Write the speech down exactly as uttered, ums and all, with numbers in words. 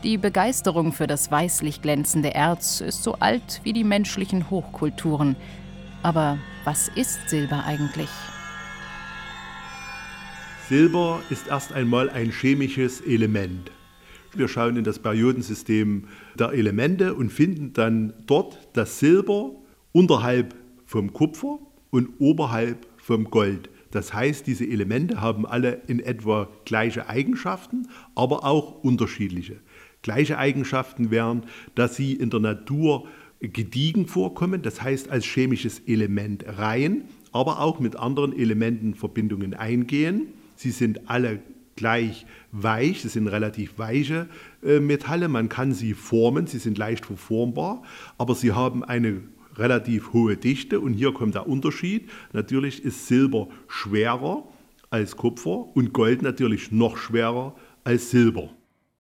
Die Begeisterung für das weißlich glänzende Erz ist so alt wie die menschlichen Hochkulturen. Aber was ist Silber eigentlich? Silber ist erst einmal ein chemisches Element. Wir schauen in das Periodensystem der Elemente und finden dann dort das Silber unterhalb vom Kupfer und oberhalb vom Gold. Das heißt, diese Elemente haben alle in etwa gleiche Eigenschaften, aber auch unterschiedliche. Gleiche Eigenschaften wären, dass sie in der Natur gediegen vorkommen, das heißt als chemisches Element rein, aber auch mit anderen Elementen Verbindungen eingehen. Sie sind alle gleich weich, sie sind relativ weiche äh, Metalle, man kann sie formen, sie sind leicht verformbar, aber sie haben eine relativ hohe Dichte und hier kommt der Unterschied. Natürlich ist Silber schwerer als Kupfer und Gold natürlich noch schwerer als Silber.